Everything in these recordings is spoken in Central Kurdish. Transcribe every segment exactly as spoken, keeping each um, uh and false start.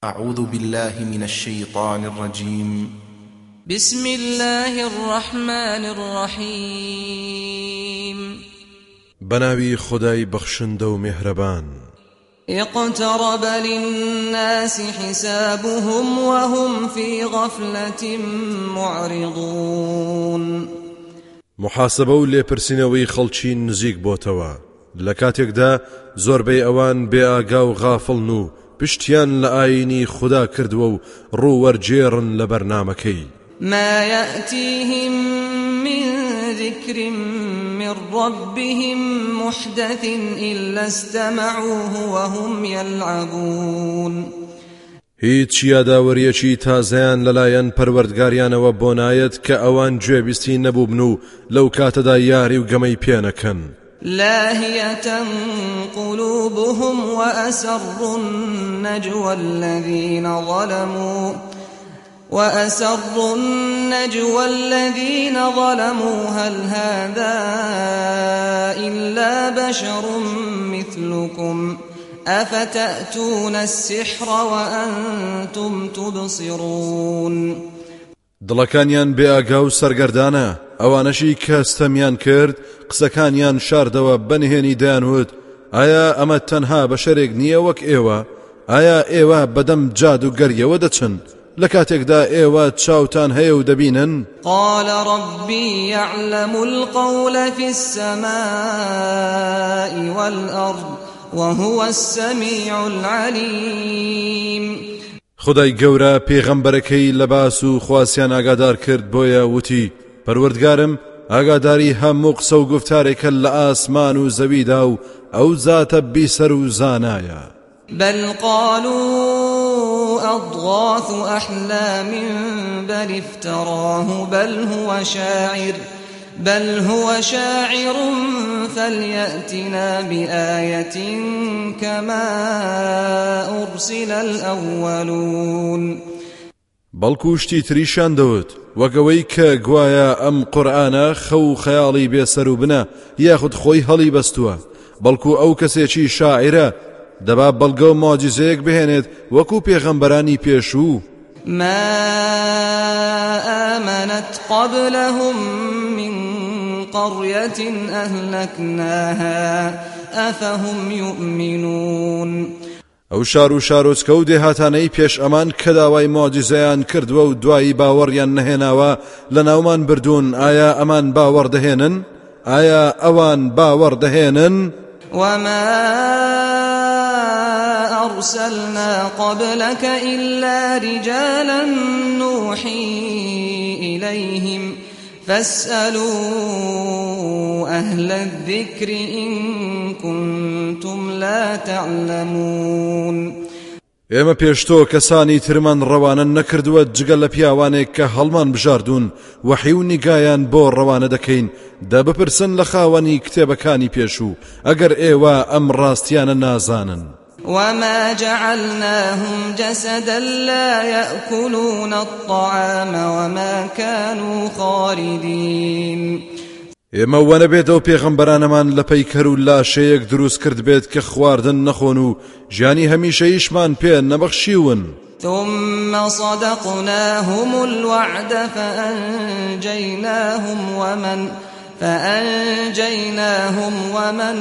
أعوذ بالله من الشيطان الرجيم. بسم الله الرحمن الرحيم. بناوي خداي بخشند ومهربان. اقترب للناس حسابهم وهم في غفلة معرضون. محاسبة و لێپرسینەوەی خەڵکی نزیک بۆتەوە لە کاتێکدا زۆربەی ئەوان بێئاگا و غافڵن و پشتیان لە ئاینی خدا کردووە و ڕوووەرجێڕن لە بەرنامەکەی. ما يأتيهم من ذكر من ربهم محدث إلا استمعوه وهم يلعبون. هیچ یاداوەریەکی تازەیان لەلایەن پەروەردگاریانەوە بۆ نایەت کە ئەوان گوێبیستی نەبووبن و لەو کاتەدا یاری و گەمەی پێنەکەن. لاهية قلوبهم وأسروا النجوى الذين ظلموا وأسروا النجوى الذين ظلموا هل هذا إلا بشر مثلكم أفتأتون السحر وأنتم تبصرون. دڵەکانیان بێئاگا و سەرگەردانە ئەوانەشی کە ستەمیان کرد قسەکانیان شاردەوە بەنهێنی دەیانوت ئایا ئەمە تەنها بەشەرێک نییە وەک ئێوە؟ ئایا ئێوە بەدەم جاد و گەریەوە دەچن لە کاتێکدا ئێوە چاوتان هەیە و دەبینن؟ قال ربي يعلم القول في السماء والأرض وهو السميع العليم. خدای گەورە پێغەمبەرەکەی لە باس و خواسیان ئاگادار کرد بۆیە وتی پەروەردگارم ئاگاداری هەموو قسە و گفتارێکە لە ئاسمان و زەویدا و ئەو زاتە بیسەر و زانایە. بل قالوا أضغاث أحلام بل افتراه بل هو شاعر بل هو شاعر فليأتنا بآية كما أرسل الأولون. بەڵکو شتی تریشان دەوت وەگەوەی کە گوایە ئەم قورئانە خەو خەیاڵی بێسەر و بنە یاخود خۆی هەڵی بەستووە بەڵکو ئەو کەسێکی شاعرە دەبا بەڵگە و مۆجیزەیەک بهێنێت وەکو پێغەمبەرانی پێشوو. ما آمنت قبلهم من قرية أهلكناها أفهم يؤمنون. ئەو شار و شارۆچکە و دێهاتانەی پێش ئەمان کە داوای مۆجیزەیان کردووە و دوایی باوەڕیان نەهێناوە لە ناومان بردوون ئایا ئەمان باوەڕ دەهێنن؟ ئایا ئەوان باوەڕ دەهێنن؟ وما أرسلنا قبلك إلا رجالا نوحي إليهم فاسألوا أهل الذكر إن كنتم لا تعلمون. ئێمە پێشتۆ کەسانی ترمان ڕەوانە نەکردووە جگە لە پیاوانێک کە هەڵمان بژاردوون وەحی و نیگایان بۆ ڕەوانە دەکەین دا بپرسن لە خاوەنی کتێبەکانی پێشوو ئەگەر ئێوە ئەم ڕاستیانە نازانن. وما جعلناهم جسدا لا يأكلون الطعام وما كانوا خالدين. ئێمە وەنە بێتەوە پێغەمبەرانەمان لە پەیکەر و لاشەیەک دروست کرد بێت کە خواردن نەخۆن و ژیانی هەمیشەیشمان پێ نەبەخشیون. ثم صدقناهم الوعد فأنجيناهم ومن فأنجيناهم ومن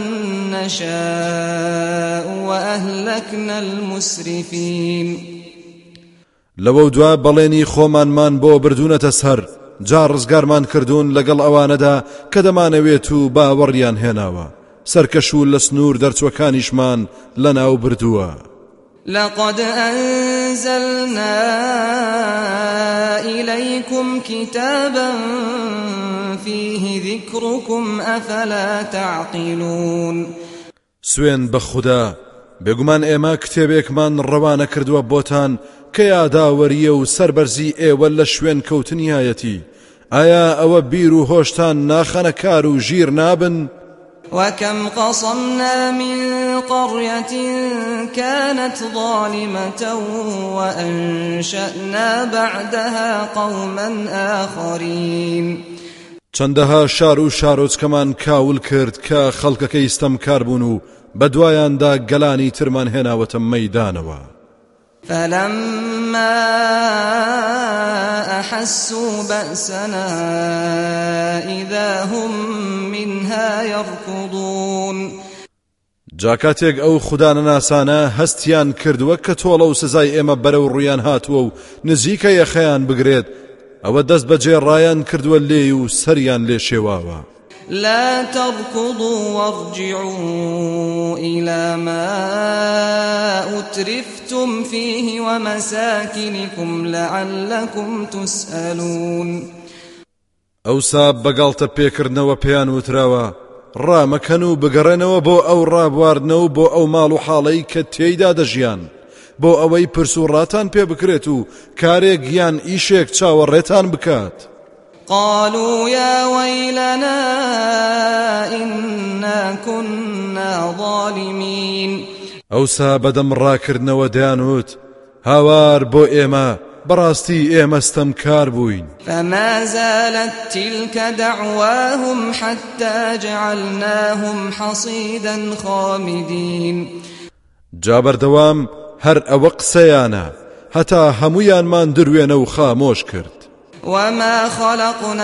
نشاء وأهلكنا المسرفين. لەوە دوا بەڵێنی خۆمانمان بۆ بردوونەتە سەر جا ڕزگارمان کردوون لەگەڵ ئەوانەدا کە دەمانەوێت و باوەڕیان هێناوە سەرکەش و لە سنوور دەرچوەکانیشمان لەناو بردووە. لقد أنزلنا إليكم كتابا فيه ذكركم أفلا تعقلون. سوێن بە خوددا بێگومان ئێمە کتێبێکمان ڕەوانە کردووە بۆتان کە یاداوەریە و سەربەرزی ئێوە لە شوێن کەوتنیایەتی ئایا ئەوە بیر و هۆشتان ناخەنە کار و ژیر نابن؟ وكم قصمنا من قرية كانت ظالمة وأنشأنا بعدها قوما آخرين. چەندەها شار و شارۆچکەمان کاول کرد کە خەڵکەکەی ستەمکار بوون و بەدوایاندا گەلانی ترمان هێناوەتە مەیدانەوە. فلما أحسوا بأسنا إذا هم منها يركضون جاکاتێک ئەو خوددانە ناسانە هەستیان کردووە کە تۆڵە و سزای ئێمە بەرەو ڕویان هاتووە و نزیکە یەخەیان بگرێت ئەوە دەست بەجێ ڕایان کردووە لێی و سەریان لێ شێواوە. لا تركضوا وارجعوا إلى ما أترفتم فيه ومساكنكم لعلكم تسألون. ئەوسا بەگاڵتە پێکردنەوە پێیان وتراوە ڕامەکەن و بگەڕێنەوە بۆ ئەو ڕابواردنەوە بۆ ئەو ماڵ و حاڵەی کە تێیدا دەژیان بۆ ئەوەی پرس و ڕاتان پێ بکرێت و کارێک یان ئیشێک چاوەڕێتان بکات. قالوا يا ويلنا إنا كنا ظالمين. ئەوسا بەدەم ڕاکردنەوە دەیانوت هاوار بۆ ئێمە بەڕاستی ئێمە ستەمکار بووین. فما زالت تلك دعواهم حتى جعلناهم حصيدا خامدين. جا بەردەوام هەر ئەوە قسەیانە هەتا هەموویانمان دروێنە و خامۆش کرد. وما خلقنا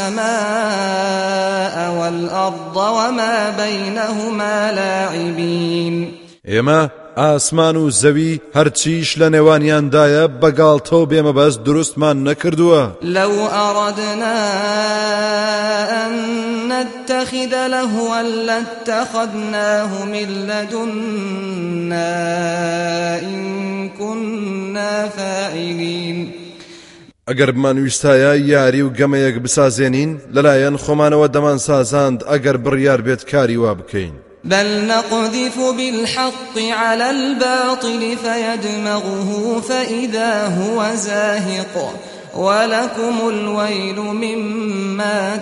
السماء والأرض وما بينهما لاعبين. ئێمە ئاسمان و زەوی هەرچیش لە نێوانیاندایە بەگاڵتەوە بێمەبەست دروستمان نەکردووە. لو أردنا أن نتخذ لهوا لاتخذناه من لدنا إن كنا فاعلين. ئەگەر بمانویستایە یاری و گەمەیەک بسازێنین لەلایەن خۆمانەوە دەمان سازاند ئەگەر بڕیار بێت کاری وا بکەین. بل نقذف بالحق على الباطل فيدمغه فإذا هو زاهق ولكم الويل مما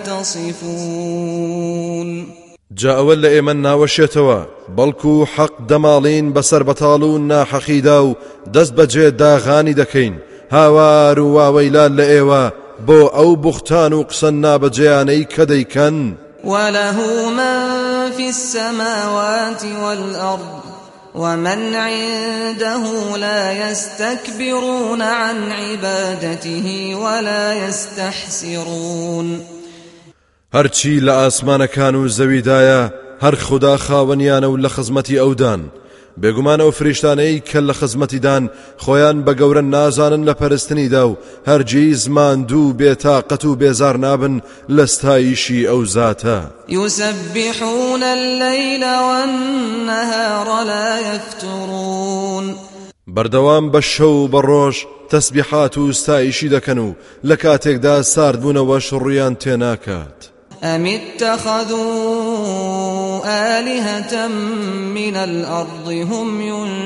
تصفون. جا ئەوە لە ئێمە ناوەشێتەوە بەڵکو حەق دەماڵین بەسەر بەتاڵ و ناحەقیدا و دەست بەجێ داغانی دەکەین. هاوار و واوەیلان لە ئێوە بۆ ئەو بوختان و قسە نابەجێیانەی کە دەیکەن. وله من في السماوات والأرض ومن عنده لا يستكبرون عن عبادته ولا يستحسرون. هەرچی لە ئاسمانەکان و زەویدایە هەر خوددا خاوەنیانە و لە خزمەتی ئەودان بێگومانەوە فریشتانەی کە لە خزمەتیدان خۆیان بە گەورە نازانن لە پەرستنیدا و هەرگیز ماندوو بێتاقەت و بێزار نابن لە ستایشی ئەو زاتە. يسبحون الليل والنهار لا يفترون. بەردەوام بە شەو بە ڕۆژ تەسبیحات و ستایشی دەکەن و لە کاتێکدا ساردبوونەوەش ڕوویان تێناکات. أم اتخذوا آلهة من الأرض هم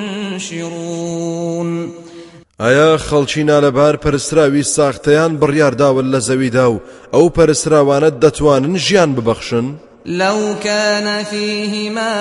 ينشرون. ئایا خەڵکی نالەبار پەرستراوی ساختەیان بڕیارداون لە زەویدا و ئەو پەرستراوانە دەتوانن ژیان ببەخشن؟ لو كان فيهما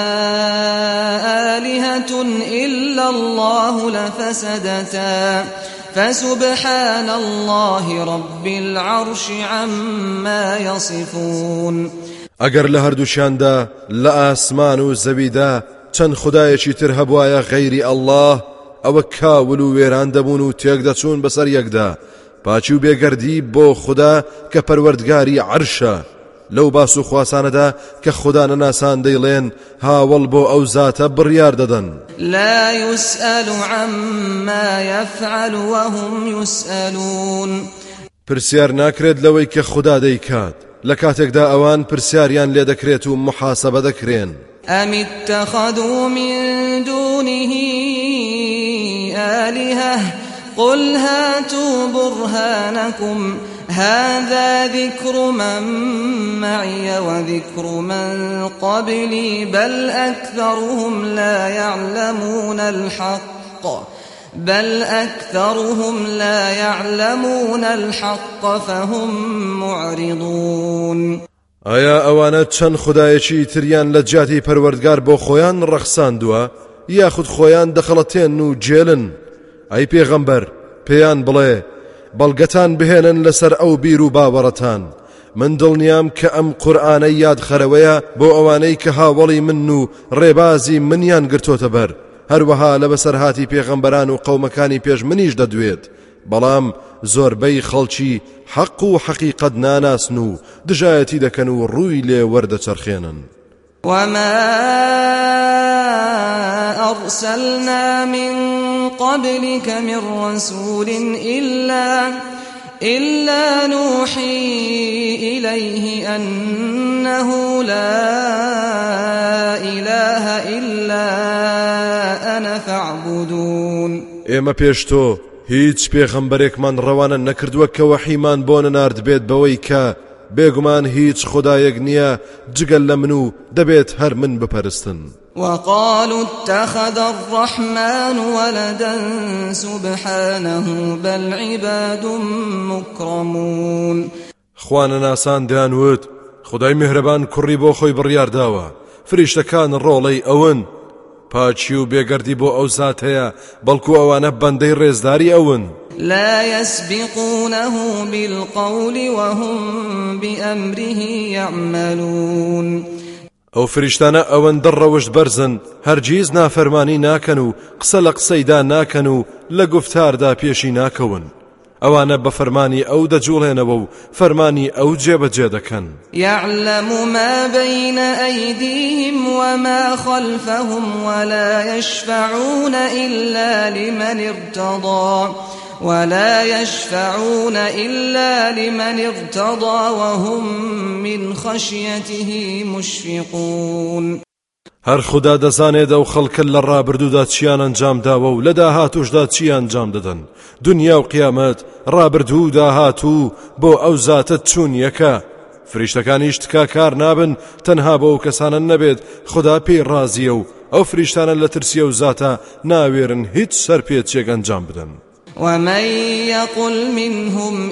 آلهة إلا الله لفسدتا فسبحان الله رب العرش عما يصفون. ئەگەر لە هەردووشیاندا لە ئاسمان و زەویدا چەند خودایەکی تر هەبوایە غەیری ئەڵڵاه ئەوە کاول و وێران دەبوون و تێک دەچوون بەسەر یەکدا پاچی و بێگەردی بۆ خوددا کە پەروەردگاری عەرشە. لەو باس و خواسانەدا کە خوددا نەناسان دەیڵێن هاوڵ بۆ ئەو زاتە بڕیار دەدەن. لا يسأل عما يفعل وهم يسألون. پرسیار ناکرێت لەوەی کە خوددا دەیکات لە کاتێکدا ئەوان پرسیاریان لێ دەکرێت و محاسبە دەکرێن. أم اتخذوا من دونه آلهة قل هاتوا برهانكم هذا ذكر من معي وذكر من قبلي بل أكثرهم لا يعلمون الحق بل أكثرهم لا يعلمون الحق فهم معرضون. ئایا ئەوانە چەند خودایەکی تریان لە جیاتی پەروەردگار بۆ خۆیان ڕەخساندووە یاخود خۆیان دەخەڵەتێن و جێلن؟ ئەی پێغەمبەر پێیان بڵێ بەڵگەتان بهێنن لەسەر ئەو بیر و باوەڕەتان. من دڵنیام کە ئەم قورئانەی یادخەرەوەیە بۆ ئەوانەی کە هاوڵی من و ڕێبازی منیان گرتۆتە بەر هەروەها لە بەسەرهاتی پێغەمبەران و قەومەکانی پێش منیش دەدوێت بەڵام زۆربەی خەڵکی حەق و حەقیقەت ناناسن و دژایەتی دەکەن و ڕووی لێ وەردەچەرخێنن. وما أرسلنا من قبلك من رسول إلا إلا نوحي إليه أنه لا إله إلا أنا فاعبدون. ئێمە پێش تۆ هیچ پێغەمبەرێکمان ڕەوانە نەکردووە کە وەحیمان بۆ نەنارد بێت بەوەی کە بێگومان هیچ خدایەک نییە جگەل لە من و دەبێت هەر من بپەرستن. وقالوا اتخذ الرحمن ولدا سبحانه بل عباد مكرمون. خوانە ناسان دەیانوت خدای میهرەبان کوڕی بۆ خۆی بڕیارداوە، فریشتەکان ڕۆڵەی ئەون، پاچی و بێگەردی بۆ ئەو زات هەیە بەڵکو ئەوانە بەندەی ڕێزداری ئەون. لا يسبقونه بالقول وهم بأمره يعملون. ئەو فریشتانە ئەوەن دڕەوشت بەرزن هەرگیز نافەرمانی ناکەن و قسە لە قسەیدا ناکەن و لە گفتاردا پێشی ناکەون. ئەوانە بە فەرمانی ئەو دەجوڵێنەوە و فەرمانی ئەو جێبەجێ دەکەن. يعلم ما بين أيديهم وما خلفهم ولا يشفعون إلا لمن ارتضى ولا يشفعون إلا لمن ارتضى وهم من خشيته مشفقون. هەر خوددا دەزانێت ئەو خەڵکە لە ڕابردوودا چیان ئەنجام داوە و لە داهاتوشدا چی ئەنجام دەدەن. دنیا و قیامەت ڕابردوو داهاتوو بۆ ئەو زاتە چوون یەکە. فریشتەکانیش تکا کار نابن تەنها بۆ ئەو کەسانە نەبێت خوددا پێی ڕازیە و ئەو فریشتانە لە ترسیە و زاتە ناوێرن هیچ سەرپێچێک ئەنجام بدەن. ومن يقل منهم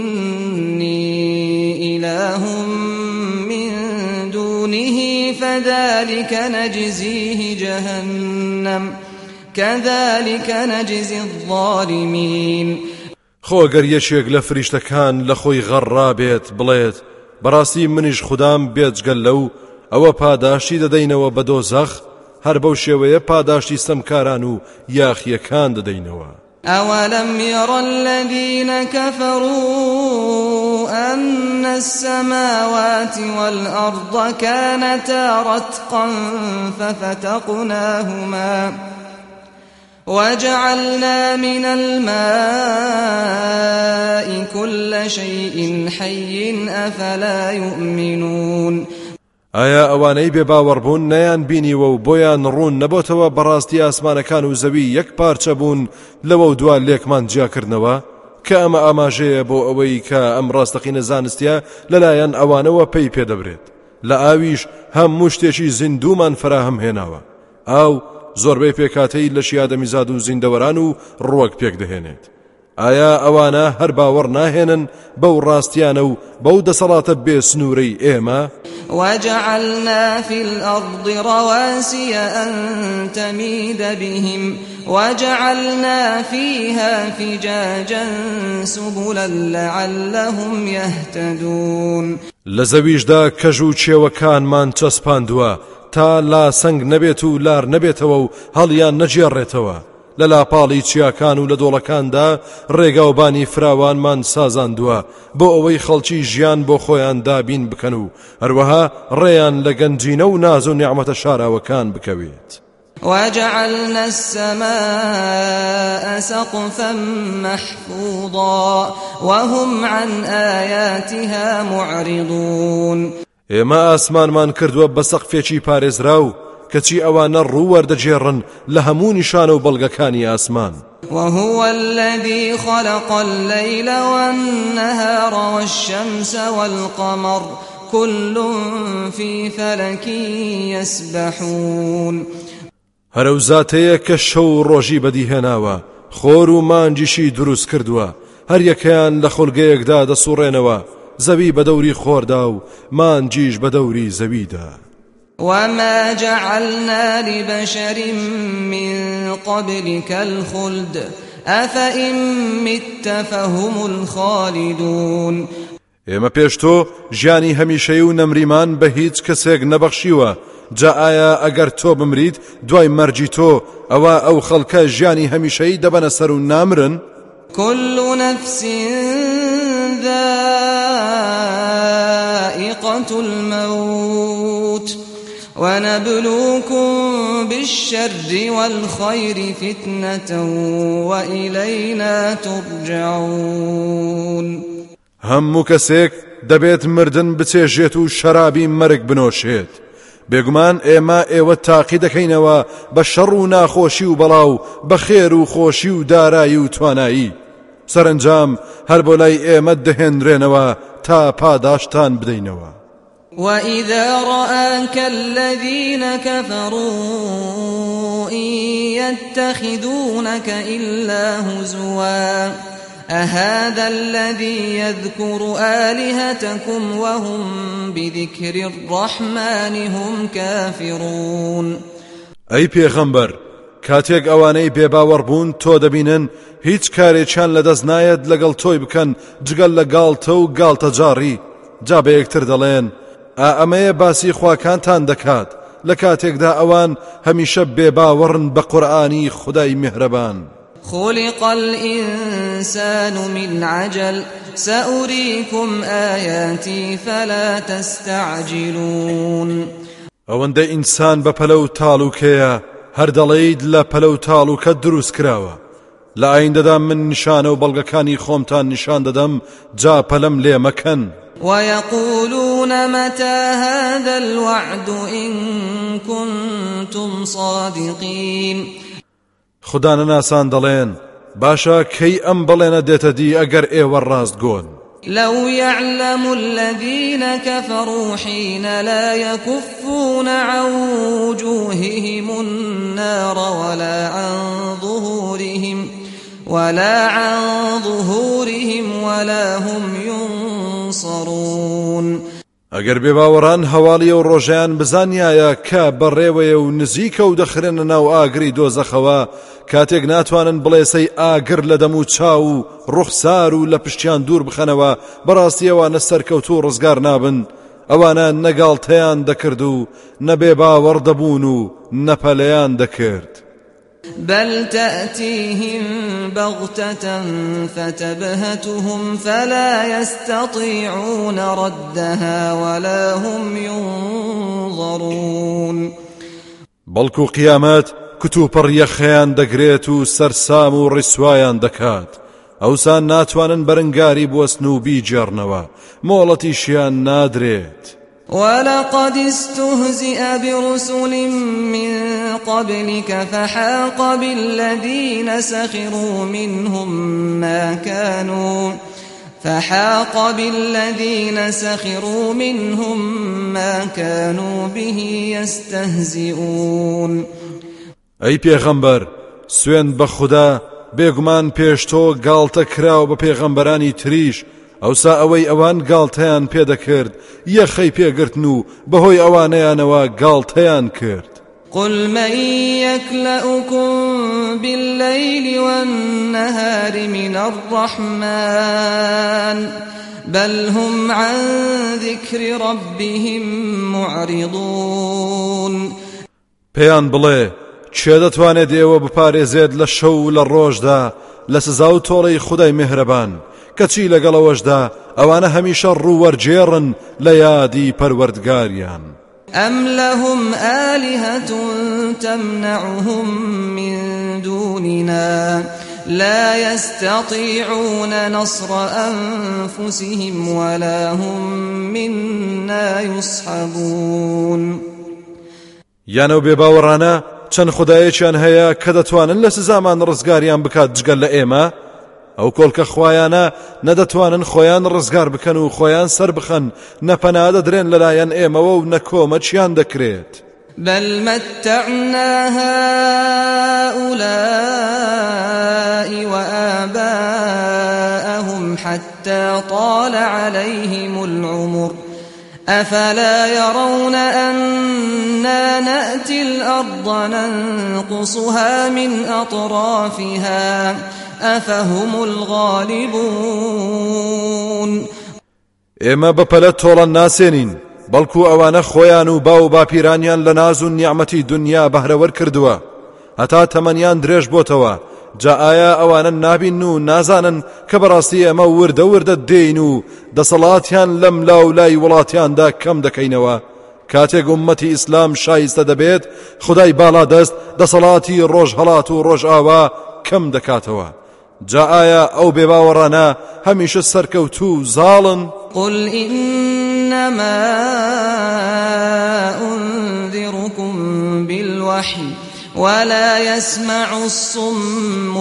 إني إله من دونه فذلك نجزيه جهنم كذلك نجزي الظالمين. خۆ گەر یەکێک لە فریشتەکان لە خۆی غەڕا بێت بڵێت بەڕاستی منیش خوددام بێجگەل لەو ئەوە پاداشتی دەدەینەوە بە دۆزەخ، هەر بەو شێوەیە پاداشتی ستەمکاران و یاخیەکان دەدەینەوە. أولم ير الذين كفروا أن السماوات والأرض كانتا رتقا ففتقناهما وجعلنا من الماء كل شيء حي أفلا يؤمنون. ئایا ئەوانەی بێباوەڕبوون نەیان بینیوە و بۆیان ڕوون نەبۆتەوە بەڕاستی ئاسمانەکان و زەوی یەک پارچە بوون لەوە و دوا لێکمان جیاکردنەوە کە ئەمە ئاماژەیە بۆ ئەوەی کە ئەم ڕاستەقینە زانستیە لەلایەن ئەوانەوە پێی پێدەبرێت. لە ئاویش هەموو شتێکی زیندومان فراهم هێناوە. ئاو زۆربەی پێکاتەی لە شیادەمیزاد و زیندەوەران و ڕووەک پێک دەهێنێت. ئایا ئەوانە هەر باوەڕ ناهێنن بەو ڕاستیانە و بەو دەسەڵاتە بێ سنوورەی ئێمە؟ وجعلنا في الأرض رواسي أن تميد بهم وجعلنا فيها فجاجا سبلا لعلهم يهتدون. لزویشدا کەژ و چێوەکانمان چەسپاندووە تا لا سنگ نەبێت و لار نەبێتەوە و هەڵیان نەجێڕێتەوە. لە لاپاڵی چیاکان و لە دۆڵەکاندا ڕێگاوبانی فراوانمان سازاندووە بۆ ئەوەی خەڵکی ژیان بۆ خۆیان دابین بکەن و هەروەها ڕێیان لە گەنجینە و ناز و نیعمەتە شاراوەکان بکەوێت. وجعلنا السماء سقفا محفوظا وهم عن آياتها معرضون. ئێمە ئاسمانمان کردووە بە سەقفێکی پارێزراو کەچی ئەوانە ڕوووەردەجێڕن لە هەموو نیشانە و بەڵگەکانی ئاسمان. وهو الذي خلق الليل والنهار والشمس والقمر كل في فلك يسبحون. هەرەو زاتەیە کە شەو ڕۆژی بەدیهێناوە، خۆر و مانجیشی دروست کردووە، هەر یەکەیان لە خۆلگەیەکدا دەسوڕێنەوە، زەوی بە دەوری خۆردا و مانجیش بە دەوری زەویدا. وما جعلنا لبشر من قبلك الخلد أفإن مت فهم الخالدون. ئێمە پێش تۆ ژیانی هەمیشەی و نەمریمان بە هیچ کەسێک نەبەخشیوە جا ئایا ئەگەر تۆ بمریت دوای مەرجی تۆ ئەوە ئەو خەڵکە ژیانی هەمیشەیی دەبەنە سەر و نامرن؟ كل نفس ذائقة الموت ونبلوكم بالشر والخير فتنة وإلينا ترجعون. هەموو کەسێک دەبێت مردن بچێژێت و شەرابی مەرگ بنۆشێت. بێگومان ئێمە ئێوە تاقی دەکەینەوە بە شەڕ و ناخۆشی و بەڵاو بە خێر و خۆشی و دارایی و توانایی. سەرنجام هەر بۆ لای ئێمە دەهێنرێنەوە تا پاداشتان بدەینەوە. وَإِذَا رَآكَ الَّذِينَ كَفَرُوا إِن يَتَّخِذُونَكَ إِلَّا هُزُوًا أَهَذَا الَّذِي يَذْكُرُ آلِهَتَكُمْ وَهُمْ بِذِكْرِ الرَّحْمَنِ هُمْ كَافِرُونَ. ئەی پێغەمبەر، کاتێک ئەوانەی بێباوەڕبوون تۆ دەبینن هیچ کارێکیان لەدەست نایەت لەگەڵ تۆی بکەن جگەل لە گاڵتە و گاڵتە جاڕی. جا بە یەکتر دەڵێن ئا ئەمەیە باسی خواکانتان دەکات لە کاتێکدا ئەوان هەمیشە بێباوەڕن بە قورئانی خودای میهرەبان. خلق الإنسان من عجل سأريكم آياتي فلا تستعجلون. ئەوەندە ئینسان بە پەلە و تاڵوکەیە هەر دەڵێیت لە پەلە و تاڵوکە دروست کراوە. لە ئایندەدا من نیشانە و بەڵگەکانی خۆمتان نیشان دەدەم، جا پەلەم لێ مەکەن. ويقولون متى هذا الوعد إن كنتم صادقين. خدا نەناسان دەڵێن باشە کەی ئەم بەڵێنە دێتە دی ئەگەر ئێوە ڕاستگۆن. لو يعلم الذين كفروا حين لا يكفون عن وجوههم النار ولا عن ظهورهم ولا عن ظهورهم ولا هم ينصرون. ئەگەر بێباوەڕان هەواڵی و ڕۆژیان بزانیایە کە بەڕێوەیە و نزیکە و دەخرێنە ناو ئاگری دۆزەخەوە، کاتێک ناتوانن بڵێسەی ئاگر لە دەم و چاو و ڕوخسار و لە پشتیان دوور بخەنەوە، بەڕاستی ئەوانە سەرکەوت و ڕزگار نابن. ئەوانە نەگاڵتەیان دەکرد و نەبێباوەڕ دەبوون و نەپەلەیان دەکرد. بل تأتيهم بغتة فتبهتهم فلا يستطيعون ردها ولا هم ينظرون. بەڵکو قیامەت کتوپڕ یەخەیان دەگرێت و سەرسام و ڕیسوایان دەکات. ئەوسان ناتوانن بەرەنگاری بوەستن و بیجێڕنەوە، مۆڵەتیشیان نادرێت. ولقد استهزئ برسل من قبلك فحاق بالذين سخروا منهم ما كانوا فحاق بالذين سخروا منهم ما كانوا به يستهزئون. ئەی پێغەمبەر، سوێن بە خوددا، بێگومان پێش تۆ گاڵتە کراوە بە پێغەمبەرانی تریش، ئەوسا ئەوەی ئەوان گاڵتەیان پێدەکرد یەخەی پێگرتن و بەهۆی ئەوانەیانەوە گاڵتەیان کرد. قل من يكلأكم بالليل والنهار من الرحمن بل هم عن ذكر ربهم معرضون. پێیان بڵێ چێ دەتوانێت ئێوە بپارێزێت لە شەو و لە ڕۆژدا لە سزا و تۆڵەی خودای میهرەبان، کەچی لەگەڵەوەشدا ئەوانە هەمیشە ڕوووەرجێڕن لە یادی پەروەردگاریان. أم لهم آلهة تمنعهم من دوننا لا يستطيعون نصر أنفسهم ولا هم منا يصحبون. یانە و بێباوەڕانە چەند خودایەکیان هەیە کە دەتوانن لە سزامان ڕزگاریان بکات جگەل لە ئێمە؟ ئەو کۆڵکە خوایانە نەدەتوانن خۆیان ڕزگار بکەن و خۆیان سەر بخەن، نەپەنا دەدرێن لەلایەن ئێمەوە و نەکۆمەچیان دەکرێت. بل متعنا هؤلاء وآباءهم حتى طال عليهم العمر أفلا يرون أنا نأتي الأرض ننقصها من أطرافها أفهم الغالبون. ئێمە بەپەلە تۆڵە ناسێنین، بەڵکو ئەوانە خۆیان و باو باپیرانیان لە ناز و نیعمەتی دنیا بەهرەوەر کردووە هەتا تەمەنیان درێژ بۆتەوە. جا ئایا ئەوانە نابین و نازانن کە بەڕاستی ئەمە وردە وردە دێین و دەسەڵاتیان لەم لاو لای وڵاتیاندا کەم دەکەینەوە؟ کاتێک ئومەتی ئیسلام شایستە دەبێت خدای باڵا دەست دەسەڵاتی ڕۆژهەڵات و ڕۆژئاوا کەم دەکاتەوە. جا ئایا ئەو بێباوەڕانە هەمیشە سەرکەوتوو زاڵن؟ قل إنما أنذركم بالوحي ولا يسمع الصم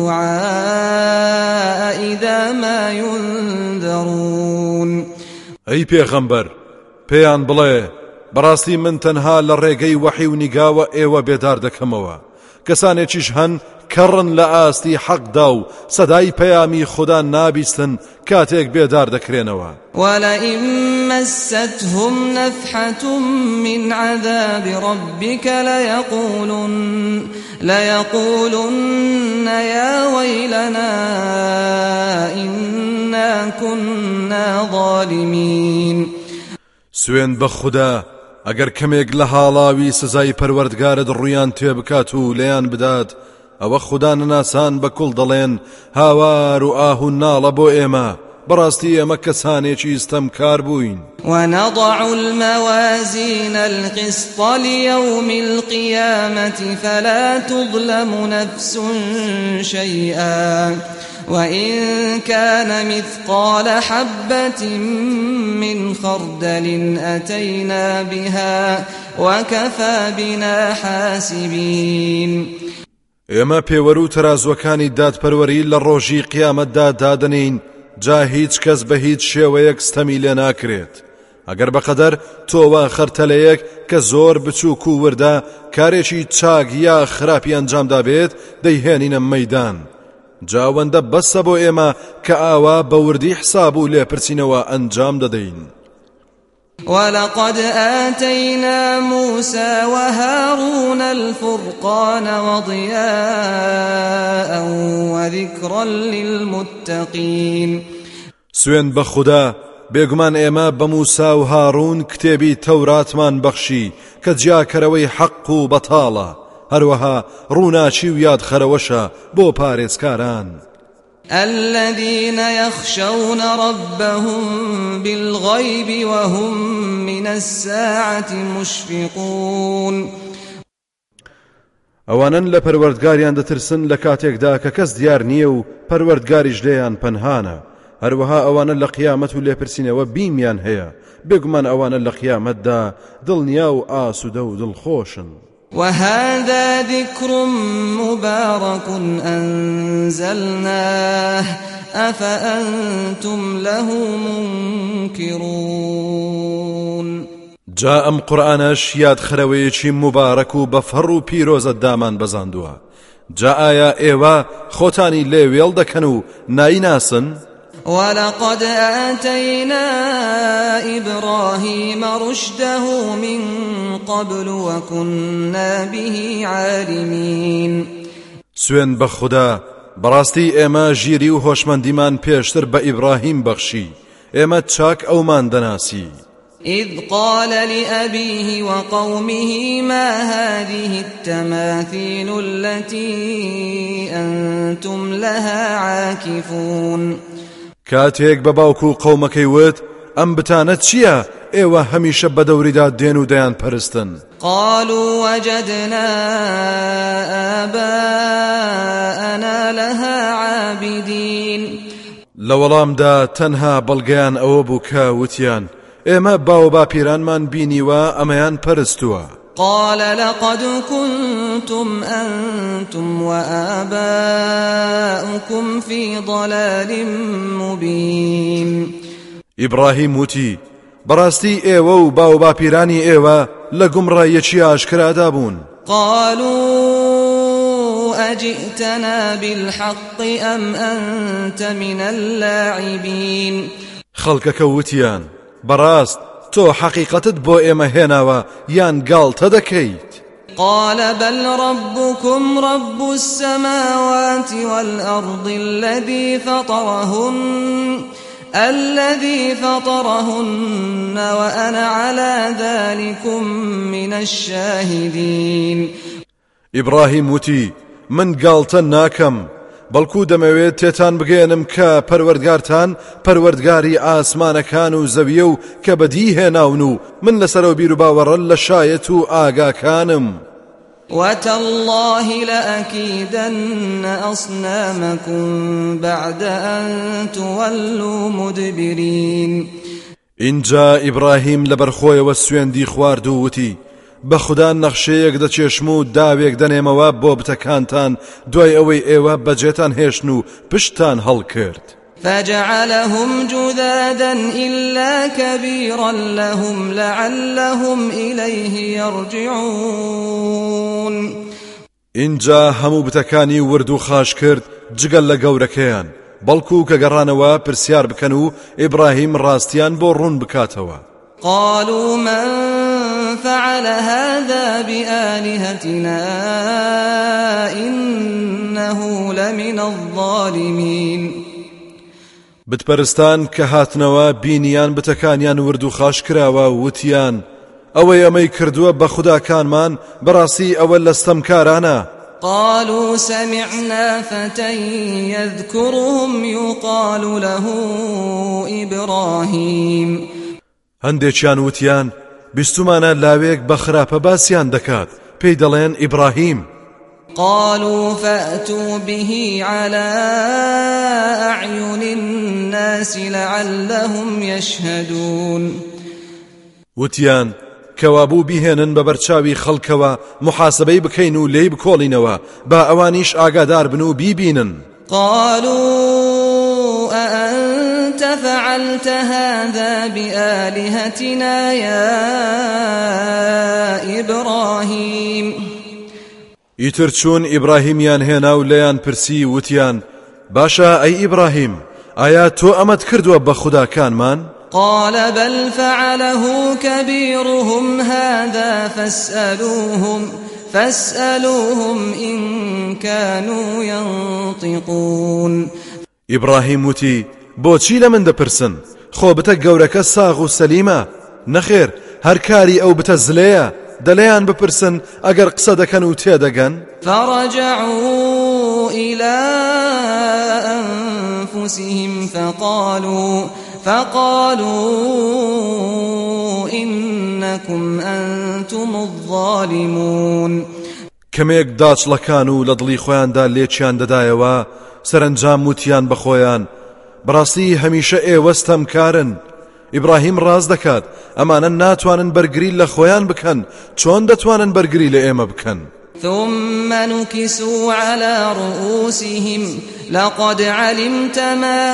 الدعاء إذا ما ينذرون. أي پێغەمبەر پێیان بڵێ بەڕاستی من تەنها لە ڕێگەی وەحی و نیگاوە ئێوە بێدار دەکەمەوە. کەسانێکیش هەن کەڕن لە ئاستی حەقدا و سەدای پەیامی خوددا نابیستن کاتێک بێدار دەکرێنەوە. وَلَئِن مَّسَّتْهُمْ نَفْحَةٌ مِّنْ عَذَابِ رَبِّكَ لَيَقُولُنَّ لَيَقُولُنَّ يَا وَيْلَنَا إِنَّا كُنَّا ظَالِمِينَ. سوێن بە خوددا ئەگەر کەمێک لە حاڵاوی سزای پەروەردگارت ڕوویان تێبکات و لێیان بدات ئەوە خوددا نەناسان بەکوڵ دەڵێن هاوار و ئاه و ناڵە بۆ ئێمە بەڕاستی ئەمە کەسانێکی ستەمکار بووین. ونضع الموازين القسط ليوم القيامة فلا تظلم نفس شيئا وإن كان مثقال حبة من خردل أتينا بها وكفى بنا حاسبين. ئێمە پێوەرە و تەرازوەکانی دادپەروەری لە ڕۆژی قیامەتدا دادەنین جا هیچ کەس بە هیچ شێوەیەک ستەمی لێ ناکرێت. ئەگەر بەقەدەر تۆوە خەرتەلەیەک کە زۆر بچووک و وردە کارێکی چاک یا خراپی ئەنجامدا بێت دەیهێنینە مەیدان. جاوەندە بەسە بۆ ئێمە کە ئاوا بە وردی حساب و لێپرسینەوە ئەنجام دەدەین. ولقد آتينا موسى وهارون الفرقان وضياء وذكرا للمتقين. سوێن بە خوددا بێگومان ئێمە بە موسا و هارون کتێبی تەوراتمان بەخشی کە جیاکەرەوەی حەق و بەتاڵە هەروەها ڕووناچی و یادخەرەوەشە بۆ پارێزکاران. الذين يخشون ربهم بالغيب وهم من الساعة مشفقون. ئەوانن لە پەروەردگاریان دەترسن لە کاتێکدا کە کەس دیار نییە و پەروەردگاریش لێیان پەنهانە. هەروەها ئەوانە لە قیامەت و لێپرسینەوە بیمیان هەیە بێگومان ئەوانە لە قیامەتدا دڵنیا و ئاسوودە و دڵخۆشن. وهذا ذكر مبارك أنزلناه أفأنتم له منكرون. جا ئەم قورئانەش یادخەرەوەیەکی مبارەک و بەفەڕ و پیرۆزە دامان بەزاندووە. جا ئایا ئێوە خۆتانی لێ وێڵ دەکەن و نایناسن؟ ولقد آتينا إبراهيم رشده من قبل وكنا به عالمين. سوێن بە خوددا بەڕاستی ئێمە ژیری و هۆشمەندیمان پێشتر بە ئیبراهیم بەخشی ئێمە چاک ئەومان دەناسی. إذ قال لأبيه وقومه ما هذه التماثيل التي أنتم لها عاكفون. کاتێک بە باوکو و قەومەکەی وت ئەم بتانە چییە ئێوە هەمیشە بە دەوریدا دێن و دەیان پەرستن؟ قالوا وجدنا آباءنا لها عابدين. لە وەڵامدا تەنها بەڵگەیان ئەوە بوو کە وتیان ئێمە باو باپیرانمان بینیوە ئەمەیان پەرستووە. قال لقد كنتم أنتم وآباؤكم في ضلال مبين. إبراهيم وتي بەڕاستی ئێوە و باو باپیرانی ئێوە لە گومڕایەکی ئاشکرادا بوون. قالوا أجئتنا بالحق أم أنت من اللاعبين. خەڵکەکە وتیان بەڕاست تۆ حەقیقەتت بۆ ئێمە هێناوە یان گاڵتە دەکەیت؟ قال بل ربكم رب السماوات والأرض الذي فطرهن الذي فطرهن وأنا على ذلكم من الشاهدين. إبراهيم وتي من قالتن ناكم بەڵکو دەمەوێت تێتان بگەێنم کە پەروەردگارتان پەروەردگاری ئاسمانەکان و زەویە و کە بەدی هێناون و من لەسەرەوە بیر و باوەڕە لە شایەت و ئاگاکانم. وتالله لأكيدن أصنامكم بعد أن تولوا مدبرين. اینجا ئیبراهیم لەبەرخۆیەوە سوێندی خوارد و وتی بەخدا نەخشەیەک دەچێشم و داوێک دەنێمەوە بۆ بتەکانتان دوای ئەوەی ئێوە بەجێتان هێشن و پشتان هەڵکرد. فجعلهم جذاذا إلا كبيرا لهم لعلهم إليه يرجعون. اینجا هەموو بتەکانی ورد و خاش کرد جگەل لە گەورەکەیان بەڵکو کە گەڕانەوە پرسیار بکەن و ئیبراهیم ڕاستیان بۆ ڕوون بکاتەوە. قالوا من فعل هذا بآلهتنا إنه لمن الظالمين. بتپەرستان کە هاتنەوە بینیان بتەکانیان ورد و خاش کراوە وتیان ئەوەی ئەمەی کردووە بە خوداکانمان بەڕاستی ئەوە لە ستەمکارانە. قالوا سمعنا فتى يذكرهم يقال له إبراهيم. هەندێکیان وتیان بیستمانە لاوێک بە خراپە باسییان دەکات پێی دەڵێن ئیبراهیم. قالوا فأتوا به على أعين الناس لعلهم يشهدون. وتیان کەوابوو بیهێنن بە بەرچاوی خەڵکەوە محاسبەی بکەین و لێی بکۆڵینەوە با ئەوانیش ئاگادار بن و بیبینن. قالوا أأنت فعلت هذا بآلهتنا يا إبراهيم. ئیتر چوون ئیبراهیمیان هێنا و لێیان پرسی وتیان باشە ئەی ئیبراهیم ئایا تۆ ئەمەت کردووە بە خوداکانمان؟ قال بل فعله كبيرهم هذا فاسألوهم فاسألوهم إن كانوا ينطقون. ئیبراهیم وتی بۆچی لە من دەپرسن خۆ بتە گەورەکە ساغ و سەلیمە نەخێر هەر کاری ئەو بتە زلەیە دەلێیان بپرسن ئەگەر قسە دەکەن و تێدەگەن. فرجعوا إلى أنفسهم فقالوا فقالوا إنكم أنتم الظالمون. کەمێک داچڵەکان و لە دڵی خۆیاندا لێچیان دەدایەوە سەرنجام وتیان بە خۆیان بەڕاستی هەمیشە ئێوەستەم کارن. ئیبراهیم ڕاز دەکات ئەمانە ناتوانن بەرگری لە خۆیان بکەن چۆن دەتوانن بەرگری لە ئێمە بکەن. ثم نكسوا على رؤوسهم لقد علمت ما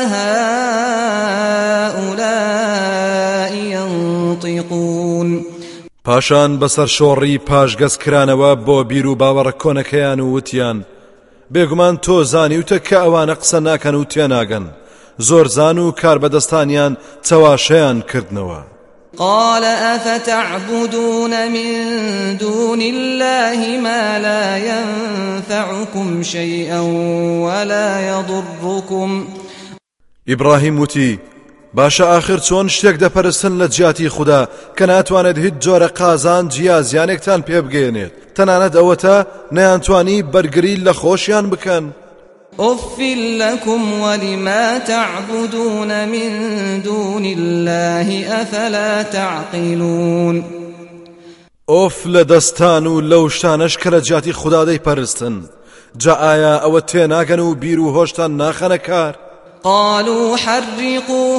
هؤلاء ينطقون. پاشان بەسەر شۆڕی پاشگەز کرانەوە بۆ بیر و باوەڕە کۆنەکەیان و وتیان بێگومان تۆ زانیوتە کە ئەوانە قسە ناکەن و تێناگەن زۆر زان و کار بەدەستانیان چەواشەیان کردنەوە. قال أفتعبدون من دون الله ما لا ينفعكم شيئا ولا يضركم. ئیبراهیم وتی باشە ئاخر چۆن شتێک دەپەرستن لە جیاتی خوددا کە ناتوانێت هیچ جۆرە قازان جیا زیانێکتان پێ بگەێنێت تەنانەت ئەوەتە نەیانتوانی بەرگری لە خۆشیان بکەن. أف لكم ولما تعبدون من دون الله أفلا تعقلون. ئۆف لە دەستان و لەو شتانەش کە لە جیاتی خوددا دەیپەرستن جا ئایا ئەوە تێناگەن و بیر و هۆشتان ناخەنە کار؟ قالوا حرقوه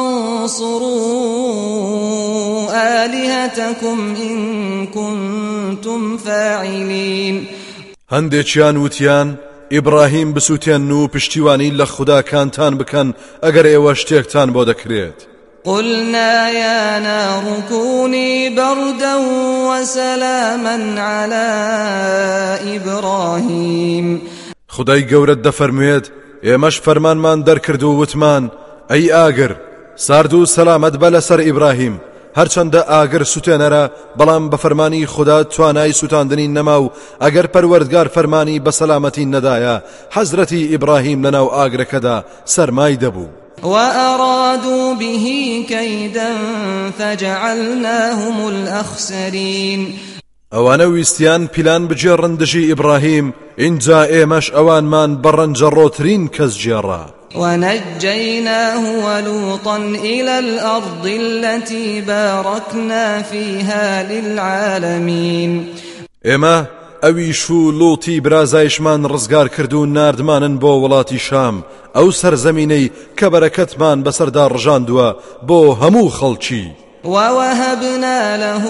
وانصروا آلهتكم إن كنتم فاعلين. هەندێکیان وتیان ئیبراهیم بسووتێن و پشتیوانی لە خوداکانتان بکەن ئەگەر ئێوە شتێکتان بۆ دەکرێت. قلنا يا نار كوني بردا وسلاما على إبراهيم. خدای گەورەت دەفەرموێت ئێمەش فەرمانمان دەرکرد و وتمان ئەی ئاگر سارد و سەلامەت بە لەسەر ئیبراهیم هەرچەندە ئاگر سوتێنەرە بەڵام بە فەرمانی خوددا توانای سوتاندنی نەما و ئەگەر پەروەردگار فەرمانی بە سەلامەتی نەدایە حەزرەتی ئیبراهیم لەناو ئاگرەکەدا سەرمای دەبوو. وأرادوا به كيدا فجعلناهم الأخسرين. ئەوانە ویستیان پیلان بجێڕن دژی ئیبراهیم، اینجا ئێمەش ئەوانمان بەڕەنجەڕۆترین کەس جێڕا. ونجيناه ولوطا إلى الأرض التي باركنا فيها للعالمين. ئێمە ئەویش و لوتی برازایشمان ڕزگار کرد و ناردمانن بۆ وڵاتی شام، ئەو سەرزەمینەی کە بەرەکەتمان بەسەردا ڕژاندووە بۆ هەموو خەڵکی. ووهبنا له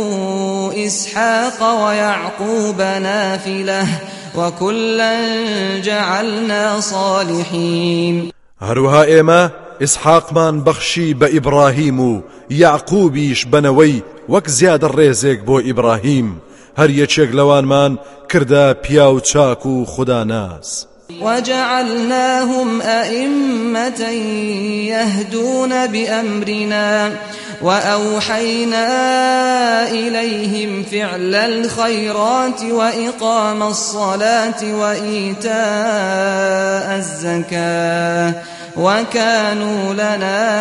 إسحاق ويعقوب نافلة وكلا جعلنا صالحين. هەروها ئێمە ئیسحاقمان بەخشی بە ئیبراهیم و یعقوبیش بنەوەی وەک زیادە ڕێزێک بۆ ئیبراهیم، هەر یەکێک لەوانمان کردە پیا و چاک و خوداناس. وجعلناهم أئمة يهدون بأمرنا وأوحينا إليهم فعل الخيرات وإقام الصلاة وإيتاء الزكاة وكانوا لنا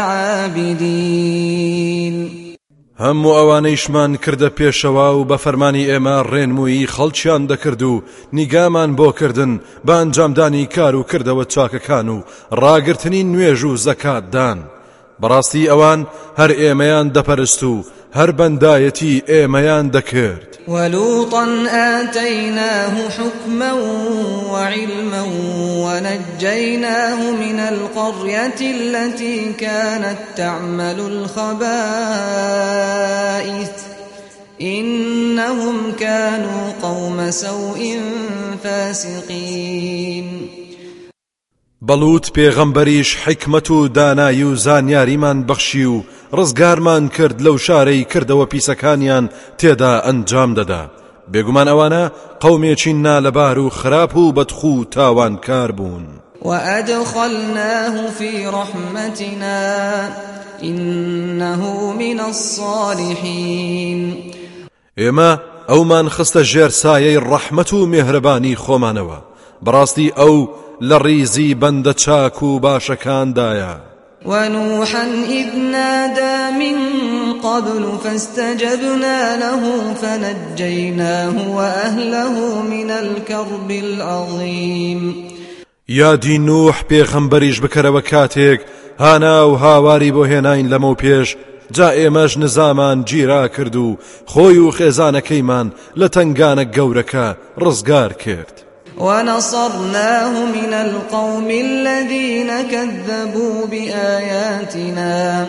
عابدين. هەموو ئەوانەیشمان کردە پێشەوە و بە فەرمانی ئێمە ڕێنمووی خەڵکیان دەکرد و نیگامان بۆ کردن بە ئەنجامدانی کار و کردەوە چاکەکان و ڕاگرتنی نوێژ و زەکاتدان. بەڕاستی ئەوان هەر ئێمەیان دەپەرست و هەر بەندایەتی ئێمەیان دەکرد. ولوطا آتيناه حكما وعلما ونجيناه من القرية التي كانت تعمل الخبائث إنهم كانوا قوم سوء فاسقين. بەڵوت پێغەمبەریش حکمت و دانایی و زانیاریمان بەخشی و ڕزگارمان کرد لەو شارەی کردەوە پیسەکانیان تێدا ئەنجام دەدا. بێگومان ئەوانە قەومێکی نالەبار و خراپ و بەدخو و تاوانکار بوون. وأدخلناه في رحمتنا إنه من الصالحين. ئێمە ئەومان خستە ژێر سایەی ڕەحمەت و مێهرەبانی خۆمانەوە، بەڕاستی ئەو لە ڕیزی بەندە چاک و باشەکاندایە. ونوحا إذ نادى من قبل فاستجبنا له فنجيناه وأهله من الكرب العظيم. یادی نوح پێغەمبەریش بکەرەوە کاتێک هانا و هاواری بۆ هێناین لەمە پێش، جا ئێمەش نزامان گیرا کرد و خۆی و خێزانەکەیمان لە تنگانە گەورەکە ڕزگار کرد. ونصرناه من القوم الذين كذبوا بآياتنا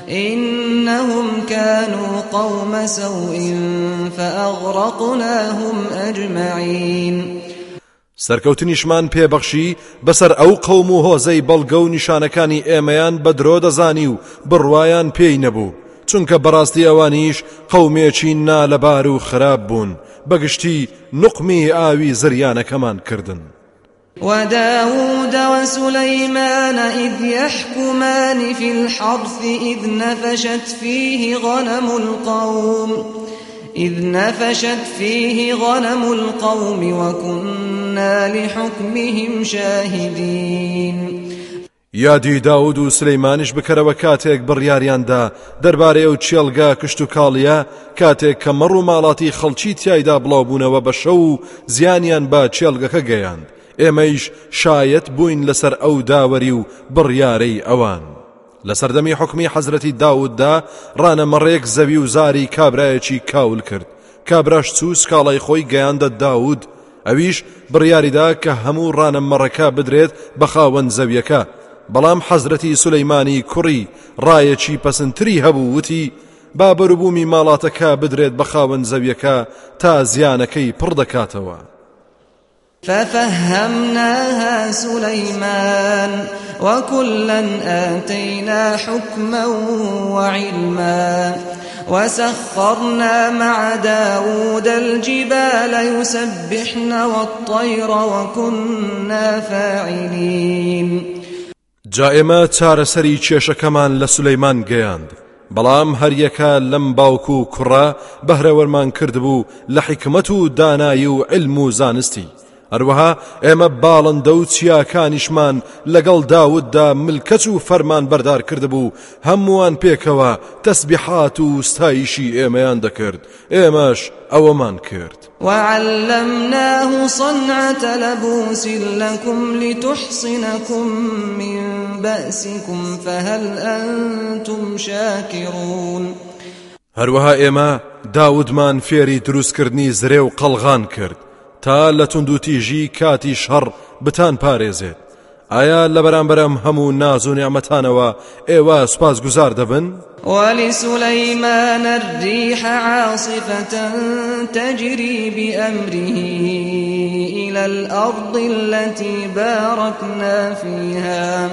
إنهم كانوا قوم سوء فأغرقناهم أجمعين. سەرکەوتنیشمان پێبەخشی بەسەر ئەو قەوم و هۆزەی بەڵگە و نیشانەکانی ئێمەیان بە درۆ دەزانی و بڕوایان پێی نەبوو، چونکە بەڕاستی ئەوانیش قەومێکی نالەبار و خراپ بوون، بەگشتی نقمی ئاوی زریانەکەمان کردن. وداود وسليمان إذ يحكمان في الحرث إذ نفشت فيه غنم القوم إذ نفشت فيه غنم القوم وكنا لحكمهم شاهدين. یادی داود و سلەیمانیش بکەرەوە کاتێک بڕیاریاندا دەربارەی ئەو چێلگا کشت و کاڵیە، کاتێک کە مەڕ و ماڵاتی خەڵکی تیایدا بڵاو بوونەوە بە شەو و زیانیان بە چێلگەکە گەیاند. ئێمەیش شایەت بووین لەسەر ئەو داوەری و بڕیارەی ئەوان. لە سەردەمی حکمی حەزرەتی داوددا ڕانەمەڕێک زەوی و زاری کابرایەکی کاول کرد. کابراش چوو سکاڵای خۆی گەیاندە داود، ئەویش بڕیاریدا کە هەموو ڕانەمەڕەکە بدرێت بە خاوەن زەویەکە. بەڵام حەزرەتی سولەیمانی کوڕی ڕایەکی پەسەندتری هەبوو، وتی با بەروبوومی ماڵاتەکە بدرێت بە خاوەن زەویەکە تا زیانەکەی پڕ دەکاتەوە. ففهمناها سليمان وكلا آتينا حكما وعلما وسخرنا مع داود الجبال يسبحن والطير وكنا فاعلين. جا ئێمە چارەسەری کێشەکەمان لە سولەیمان گەیاند، بەڵام هەریەکە لەم باوک و کوڕە بەهرەوەرمان کردبوو لە حکمت و دانایی و علم و زانستی. هەروەها ئێمە باڵندە و چیاکانیشمان لەگەڵ داوددا ملکەت و فەرمان بەردار کردبوو هەمووان پێکەوە تەسبیحات و ستایشی ئێمەیان دەکرد ئێمەش ئەوەمان کرد وعلمناه صنعة لبوس لكم لتحصنكم من بأسكم فهل أنتم شاكرون هەروەها ئێمە داودمان فێری دروستکردنی زرێ و قەڵغان کرد تا لە توندوتیژی کاتی شەڕ بتان پارێزێت ئایا لە بەرامبەرم هەموو ناز و نیعمەتانەوە ئێوە سوپاسگوزار دەبن؟ ولسليمان الريح عاصفة تجري بأمره إلى الأرض التي باركنا فيها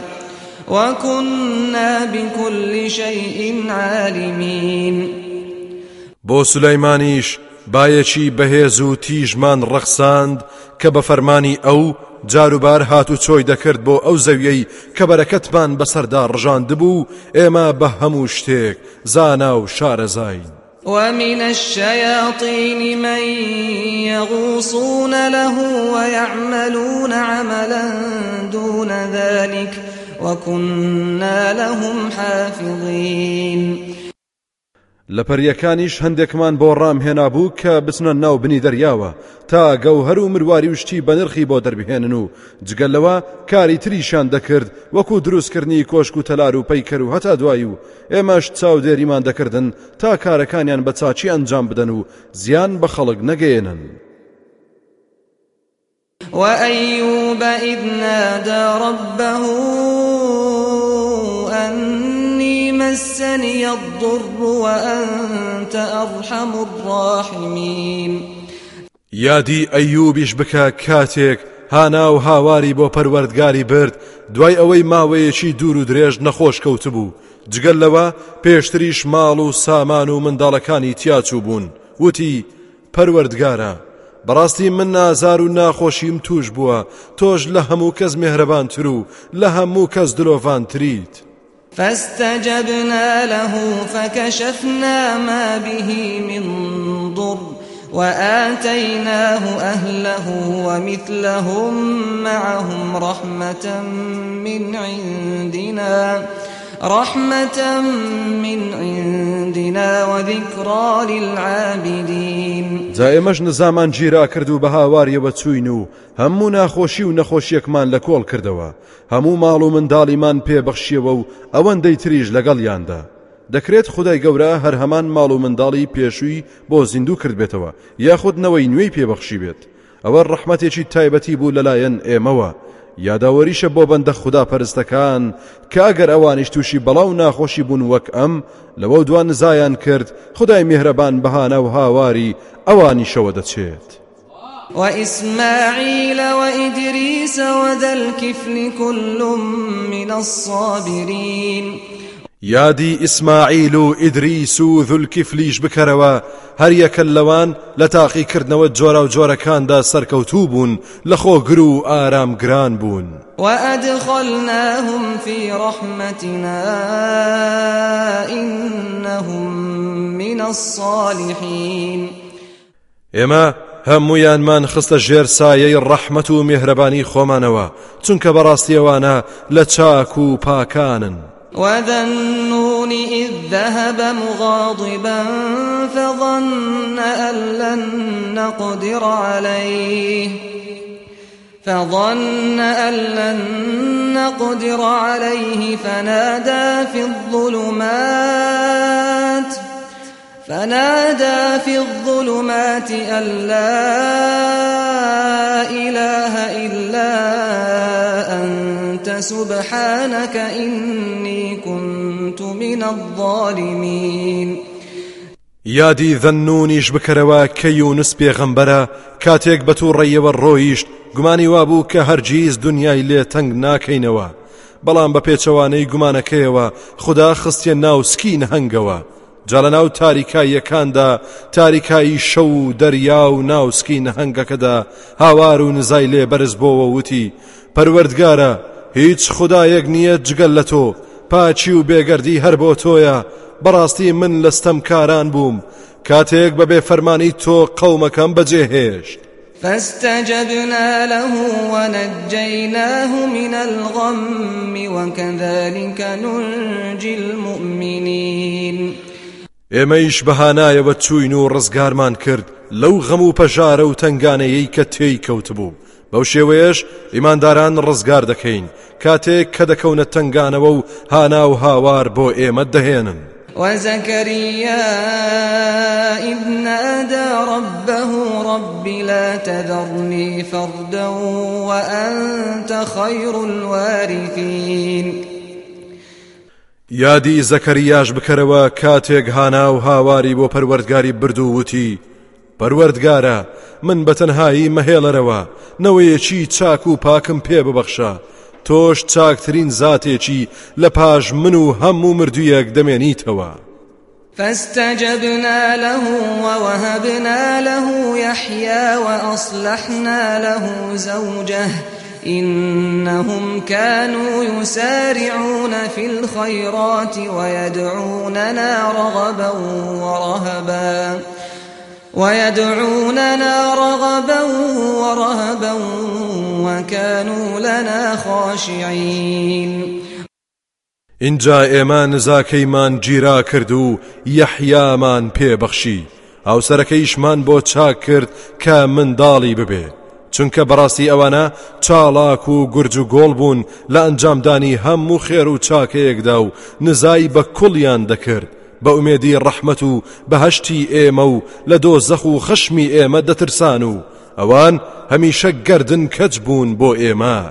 وكنا بكل شيء عالمين بۆ سولەیمانیش بایەکی بەهێز و تیژمان ڕەخساند کە بە فەرمانی ئەو جاروبار هات و چۆی دەکرد بۆ ئەو زەویەی کە بەرەکەتمان بەسەردا ڕژاندبوو ئێمە بە هەموو شتێک زانا و شارەزاین ومن الشياطين من يغوصون له ويعملون عملا دون ذلك وكنا لهم حافظين لەپەریەکانیش هەندێکمان بۆ ڕام هێنابوو کە بچنە ناو بنی دەریاوە تا گەوهەر و مرواری وشتی بە نرخی بۆ دەربهێنن و جگەلەوە کاری تریشان دەکرد وەکو دروستکردنی کۆشک و تەلار و پەیکەر و هەتا دوایی و ئێمەش چاودێریمان دەکردن تا کارەکانیان بە چاچی ئەنجام بدەن و زیان بە خەڵک نەگەێنن وأيوب إذ نادى ربه أني مسني الضر وأنت أرحم الراحمين یادی ئەیوبیش بکە کاتێک هانا و هاواری بۆ پەروەردگاری برد دوای ئەوەی ماوەیەکی دوور و درێژ نەخۆش کەوت بوو جگەل لەوە پێشتریش ماڵ و سامان و منداڵەکانی تیاچوو بوون وتی پەروەردگارە بەڕاستی من نازار و ناخۆشیم توش بووە تۆش لە هەموو کەس مێهرەبانتر و لە هەموو کەس دلۆڤانتریت فاستجبنا له فكشفنا ما به من ضر وآتيناه أهله ومثلهم معهم رحمة من عندنا رحمة من عندنا وذكرى للعابدين زائمەش نزامان گیرا کرد و بە هاواریەوە چوین و هەموو ناخۆشی و نەخۆشیەکمان لە کۆڵ کردەوە هەموو ماڵ و منداڵیمان پێبەخشیەوە و ئەوەندەی تریش لەگەڵیاندا دەکرێت خودای گەورە هەر هەمان ماڵ و منداڵی پێشووی بۆ زیندوو کرد بێتەوە یاخود نەوەی نوێی پێبەخشی بێت ئەوە ڕەحمەتێکی تایبەتی بوو لەلایەن ئێمەوە یاداوەریشە بۆ بەندە خوددا پەرستەکان کە ئەگەر ئەوانیش تووشی بەڵاو ناخۆشی بوون وەک ئەم لەوە دوان نزایان کرد خدای میهرەبان بەهانە و هاواری ئەوانیشەوە دەچێت وإسماعيل وإدريس وذا الكفل كل من الصابرين یادی ئیسماعیل و ئیدریس و ذولکیفلیش بکەرەوە هەر یەکە لەوان لە تاقیکردنەوە جۆرە و جۆرەکاندا سەرکەوتوو بوون لە خۆگر و ئارامگران بوون وأدخلناهم في رحمتنا إنهم من الصالحين ئێمە هەموویانمان خستە ژێر سایەی ڕەحمەت و میهرەبانی خۆمانەوە چونکە بەڕاستیەوانە لە چاک و پاکانن وذا النون إذ ذهب مغاضبا فظن أن لن نقدر عليه فظن أن لن نقدر عليه فنادى في الظلمات فنادى في الظلمات أن لا إله إلا أنت سبحانك إني كنت من الظالمين یادی ذەنونیش بکەرەوە کە یونس پێغەمبەرە کاتێک بە تووڕێیەوە ڕۆیشت گومانی وابوو کە هەرگیز دنیای لێ تەنگ ناکەینەوە بەڵام بە پێچەوانەی گومانەکەیەوە خوددا خستیە ناو سکی نەهەنگەوە جا لە ناو تاریکاییەکاندا تاریکایی شەو و دەریا و ناوسکی نەهەنگەکەدا هاوار و نزای لێ بەرز بۆوە وتی پەروەردگارە هیچ خودایەک نییە جگەل لە تۆ پاچی و بێگەردی هەر بۆ تۆیە بەڕاستی من لەستەمکاران بووم کاتێک بە بێفەرمانی تۆ قەومەکەم بەجێهێشت فاستجبنا له ونجيناه من الغم وكذلك ننجي المؤمنين. ئێمەیش بەهانایەوە چووین و ڕزگارمان کرد لەو غەم و پەژارە و تەنگانەیەی کە تێی کەوت بوو. بەو شێوەیەش ئیمانداران ڕزگار دەکەین کاتێک کە دەکەونە تەنگانەوە و هانا و هاوار بۆ ئێمە دەهێنن. وزكريا إذ نادى ربه رب لا تذرني فردا وأنت خير الوارثين. یادی زەکەریاش بکەرەوە کاتێک هانا و هاواری بۆ پەروەردگاری بردو وتی پەروەردگارە من بەتەنهایی مەهێڵەرەوە نەوەیەکی چاک و پاکم پێ ببەخشە تۆش چاکترین زاتێکی لە پاش من و هەموو مردوویەک دەمێنیتەوە. فاستجبنا له ووهبنا له يحيى وأصلحنا له زوجه إنهم كانوا يسارعون في الخيرات ويدعوننا رغبا ورهبا ويدعوننا رغبا ورهبا وكانوا لنا خاشعين. اینجا ئێمە نزاکەیمان گیرا کرد و یەحیامان پێبەخشی هاوسەرەکەیشمان بۆ چاک کرد کە منداڵی ببێ چونکە بەڕاستی ئەوانە چاڵاک و گورج و گۆڵ بوون لە ئەنجامدانی هەموو خێر و چاکەیەکدا و نزای بە کوڵیان دەکرد بە ئومێدی ڕەحمەت و بەهەشتی ئێمە و لە دۆزەخ و خەشمی ئێمە دەترسان و ئەوان هەمیشە گەردن کەج بوون بۆ ئێمە.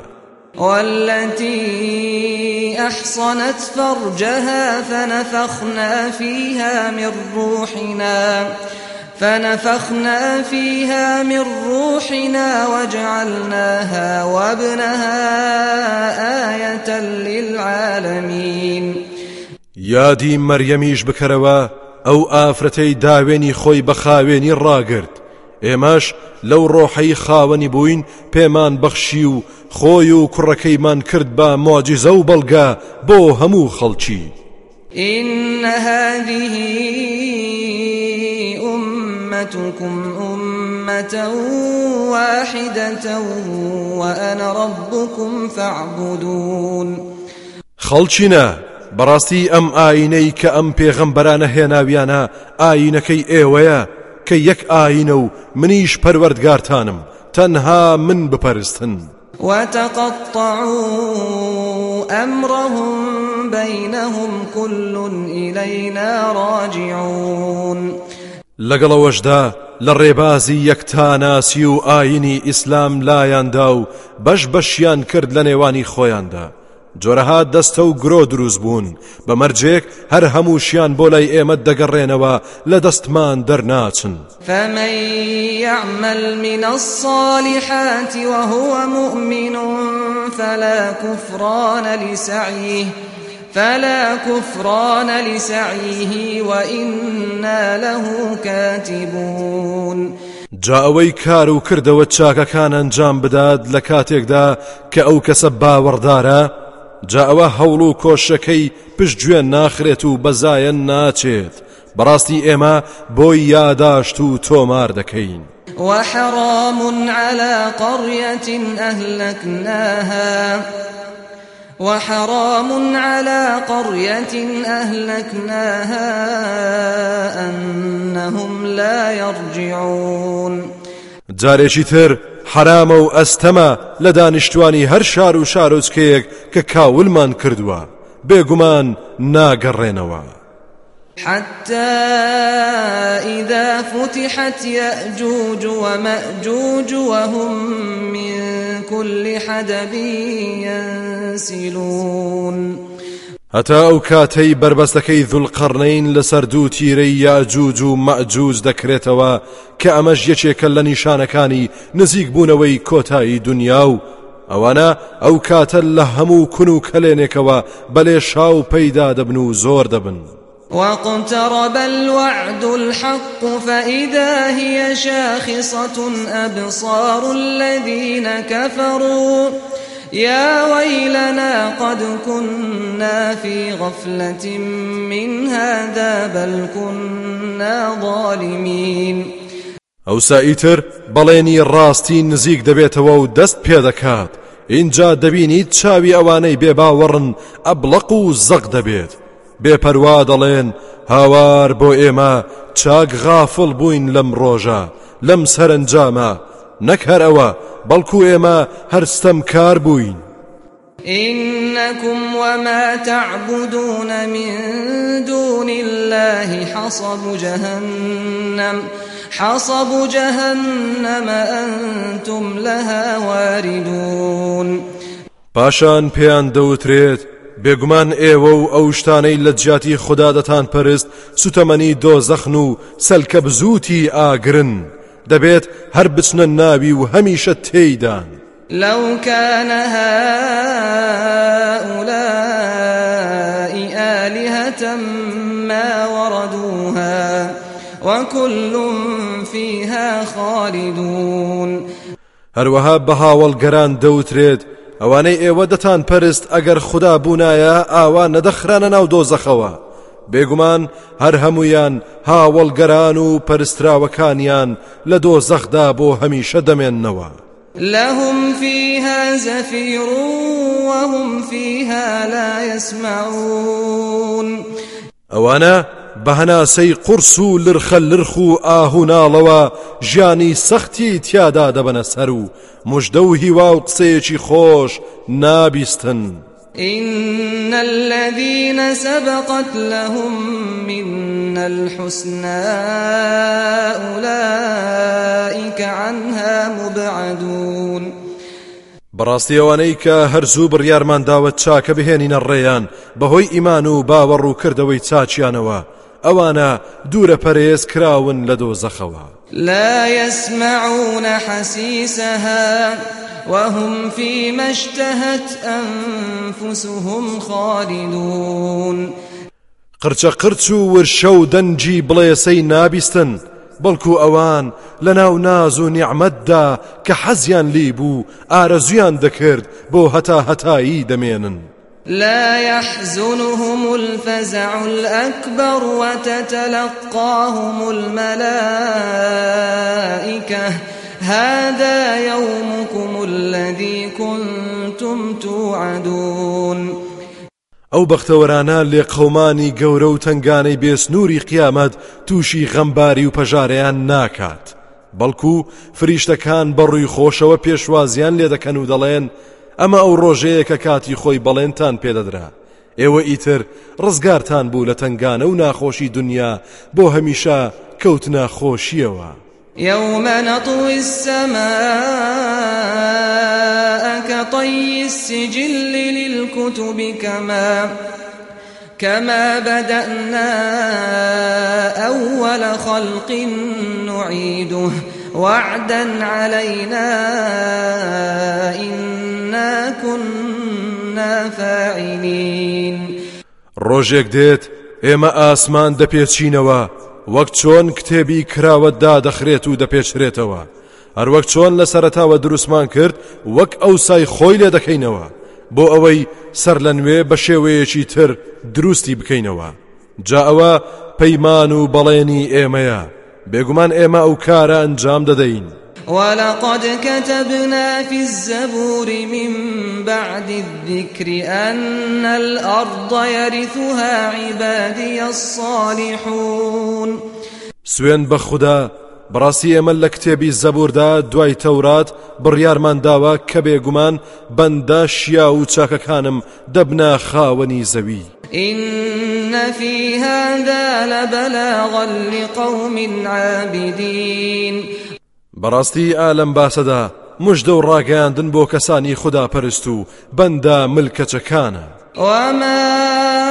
والتي أحصنت فرجها فنفخنا فيها من روحنا فنفخنا فيها من روحنا وجعلناها وابنها آية للعالمين. یادی مەریەمیش بکەرەوە ئەو ئافرەتەی داوێنی خۆی بە خاوێنی ڕاگرت ئێمەش لەو ڕۆحەی خاوەنی بووین پێمان بەخشی و خۆی و کوڕەکەیمان کرد بە مۆجیزە و بەڵگە بۆ هەموو خەڵکی. إن هذه أمتكم أمة واحدة وأنا ربكم فاعبدون. خەڵچینە بەڕاستی ئەم ئاینەی کە ئەم پێغەمبەرانە هێناویانە ئاینەکەی ئێوەیە کە یەک ئاینە و منیش پەروەردگارتانم تەنها من بپەرستن. وتقطعوا أمرهم بينهم كل إلينا راجعون. لەگەڵەوەشدا لە ڕێبازی یەکتاناسی و ئاینی ئیسلام لایاندا و بەش بەشیان کرد لە نێوانی خۆیاندا جۆرەها دەستە و گرۆ دروست بوون بە مەرجێک هەر هەمووشیان بۆ لای ئێمە دەگەڕێنەوە لە دەستمان دەرناچن. فمن يعمل من الصالحات وهو مؤمن فلا كفران لسعيه فلا كفران لسعيه وإنا له كاتبون. جا ئەوەی کار و کردەوە چاکەکان ئەنجام بدات لە کاتێکدا کە ئەو کەسە باوەڕدارە جا ئەوە هەوڵ و کۆشەکەی پشتگوێ ناخرێت و بەزایە ناچێت بەڕاستی ئێمە بۆی یاداشت و تۆمار دەکەین. وحرام على قرية أهلكناها وحرام على قرية أهلكناها أنهم لا يرجعون. جارێکی تر حرامە و ئەستەمە لە دانیشتوانی هەر شار و شارۆچکەیەک کە کاولمان کردووە بێگومان ناگەڕێنەوە. حتى إذا فتحت يأجوج ومأجوج وهم من كل حدب ينسلون. هەتا ئەو کاتەی بربەستەکەی ذوڵقەرنەین لەسەر دوو تیرەی یاجوج و مەئجوج دەکرێتەوە کە ئەمەش یەکێکە لە نیشانەکانی نزیک بوونەوەی کۆتایی دنیا و ئەوانە ئەو کاتە لە هەموو کون و کەلێنێکەوە بەلێ شاو پەیدا دەبن و زۆر دەبن. واقترب الوعد الحق فإذا هي شاخصة أبصار الذين كفروا يا ويلنا قد كنا في غفلة من هذا بل كنا ظالمين. ئەوسا ئیتر بەڵێنی ڕاستی نزیک دەبێتەوە و دەست پێ دەکات. اینجا دەبینیت چاوی ئەوانەی بێباوەڕن ئەبلەق و زەق دەبێت. بێپەروا دەڵێن هاوار بۆ ئێمە چاک غافڵ بووین لەم ڕۆژە لەم سەرنجامە، نەک هەر ئەوە بەڵکو ئێمە هەرستەم کار بووین. إنكم وما تعبدون من دون الله حصب جهنم حصب جهنم أنتم لها واردون. پاشان پێیان دەوترێت بێگومان ئێوە و ئەو شتانەی لە جیاتی خوددا دەتان پەرست سوتەمەنی دۆزەخن و سەلکە بزوتی ئاگرن، دەبێت هەر بچنە ناوی و هەمیشە تێیدان. لو كان هؤلاء آلهة ما وردوها وكل فيها خالدون. هەروەها بە هاوڵگەران دەوترێت ئەوانەی ئێوە دەتان پەرست ئەگەر خوددا بوونایە ئاوا نەدەخرانە ناو دۆزەخەوە، بێگومان هەر هەمویان هاوڵگەران و پەرستراوەکانیان لە دۆزەخدا بۆ هەمیشە دەمێننەوە. لهم فيها زفير وهم فيها لا يسمعون. ئەوانە بەهەناسەی قورس و لرخە لرخ و ئاهوناڵەوە ژیانی سەختی تیادا دەبەنە سەر و موژدە و هیوا و قسەیەکی خۆش نابیستن. إن الذين سبقت لهم منا الحسنى أولئك عنها مبعدون. بەڕاستی ئەوانەی کە هەرزوو بڕیارمان داوە چاکە بهێنینە ڕێیان بەهۆی ئیمان و باوەڕ و کردەوەی چاچیانەوە، ئەوانە دوورە پەرێز کراون لە دۆزەخەوە. لا يسمعون حسيسها وهم فيما اشتهت أنفسهم خالدون. قرچە قرچ و ورشە و دەنجی بڵێسەی نابیستن، بەڵکو ئەوان لە ناو ناز و نیعمەتدا کە حەزیان لی بوو ئارەزویان دەکرد بۆ هەتا هەتایی دەمێنن. لا يحزنهم الفزع الأكبر وتتلقاهم الملائكة هذا يومكم الذي كنتم توعدون. ئەو بەختەوەرانە لێ قەومانی گەورە و تنگانەی بێسنووری قیامەت تووشی غەمباری و پەژارەیان ناکات، بەڵکو فریشتەکان بەڕووی خۆشەوە پێشوازیان لێ دەکەن و دەڵێن ئەمە ئەو ڕۆژەیە کە کاتی خۆی بەڵێنتان پێدەدرا، ئێوە ئیتر ڕزگارتان بوو لە تنگانە و ناخۆشی دنیا بۆ هەمیشە کەوت ناخۆشیەوە. يوم نطوي السماء كطي السجل للكتب كما كما بدأنا أول خلق نعيده وعدا علينا إنا كنا فاعلين. ڕۆژێک دێت ئێمە ئاسمان دەپێچینەوە وەک چۆن کتێبی کراوەتدا دەخرێت و دەپێچرێتەوە، هەر وەک چۆن لە سەرەتاوە دروستمان کرد وەک ئەوسای خۆی لێ دەکەینەوە بۆ ئەوەی سەر لە نوێ بە شێوەیەکی تر دروستی بکەینەوە. جا ئەوە پەیمان و بەڵێنی ئێمەیە، بێگومان ئێمە ئەو کارە ئەنجام دەدەین. ولقد كتبنا في الزبور من بعد الذكر أن الأرض يرثها عبادي الصالحون. سوێن بە خوددا بەڕاستی ئێمە لە کتێبی زەبوردا دوای تەورات بڕیارمان داوە کە بێگومان بەندە شیا و چاکەکانم دەبنە خاوەنی زەوی. إن في هذا لبلاغا لقوم عابدين. بەڕاستی ئالەم باسەدا مژدە و ڕاگەیاندن بۆ کەسانی خوددا پەرست و بەندە ملکەچەکانە. وما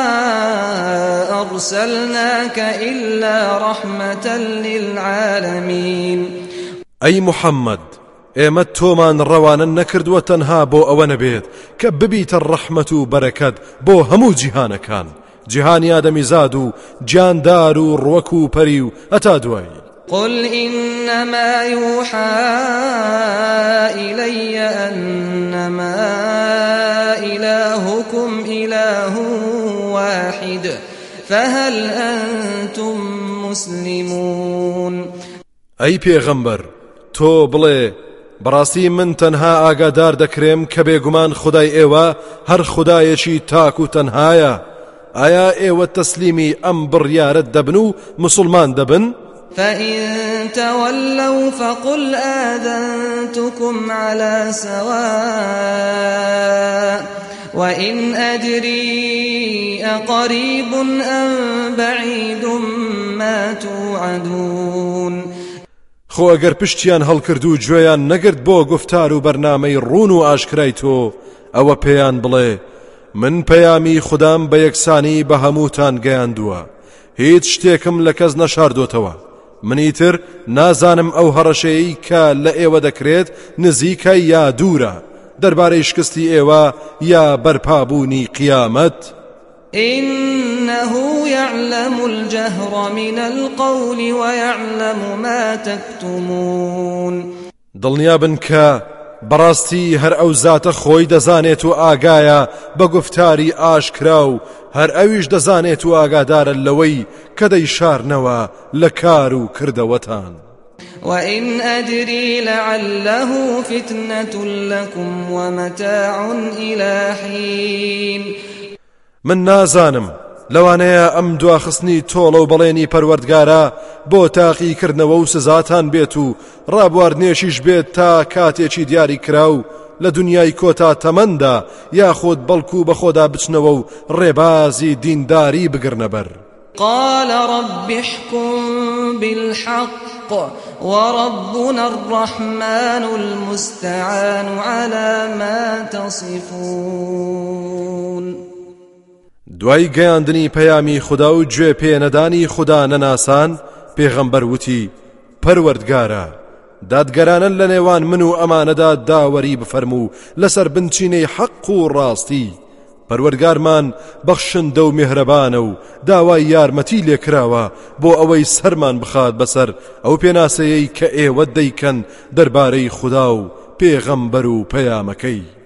أرسلناك إلا رحمة للعالمين. أي محمد ئێمە تۆمان ڕەوانە نەکردووە تەنها بۆ ئەوە نەبێت کە ببیتە ڕەحمەت و بەرەکەت بۆ هەموو جیهانەکان، جیهانی ئادەمیزاد و گیاندار و ڕوەک و پەری و هەتا دوایی. قل إنما يوحى إلي أنما إلهكم إله واحد فهل أنتم مسلمون. ئەی پێغەمبەر تۆ بڵێ بەڕاستی من تەنها ئاگادار دەکرێم کە بێگومان خودای ئێوە هەر خودایەکی تاک و تەنهایە. ئایا ئێوە تەسلیمی ئەم بڕیارەت دەبن و مسلمان دەبن؟ فإن تولوا فقل آذنتكم على سواء وإن أدري أقريب أم بعيد ما توعدون. خۆ ئەگەر پشتیان هەڵکرد و گوێیان نەگرت بۆ گفتار و بەرنامەی ڕوون و ئاشکرای تۆ ئەوە پێیان بڵێ من پەیامی خودام بە یەکسانی بە هەمووتان گەیاندووە هیچ شتێکم لە کەس نەشاردۆتەوە منیتر نازانم ئەو هەڕەشەیەی کە لە ئێوە دەکرێت نزیکە یا دوورە دەربارەی شکستی ئێوە یا بەرپابوونی قیامەت. إنه يعلم الجهر من القول ويعلم ما تكتمون. دڵنیابن کە بەڕاستی هەر ئەو زاتە خۆی دەزانێت و ئاگایە بە گفتاری ئاشکرا و هەر ئەویش دەزانێت و ئاگادارە لەوەی کە دەیشارنەوە لە کار و کردەوەتان. وإن أدري لعله فتنة لكم ومتاع إلى حين. من نازانم لەوانەیە ئەم دواخستنی تۆڵە و بەڵێنی پەروەردگارە بۆ تاقیکردنەوە و سزاتان بێت و ڕابواردنێشیش بێت تا کاتێکی دیاری کراو لە دنیای کۆتا تەمەندا یاخۆت بەڵکو بە خۆدا بچنەوە و ڕێبازی دینداری بگرنە بەر. قال رب احكم بالحق وربنا الرحمن المستعان على ما تصفون. دوای گەیاندنی پەیامی خوددا و گوێ پێنەدانی خوددا نەناسان پێغەمبەر وتی پەروەردگارە دادگەرانە لە نێوان من و ئەمانەدا داوەری بفەرموو لەسەر بنچینەی حەق و ڕاستی. پەروەردگارمان بەخشندە و میهرەبانە و داوای یارمەتی لێکراوە بۆ ئەوەی سەرمان بخات بەسەر ئەو پێناسەیەی کە ئێوە دەیکەن دەربارەی خوددا و پێغەمبەر و پەیامەکەی.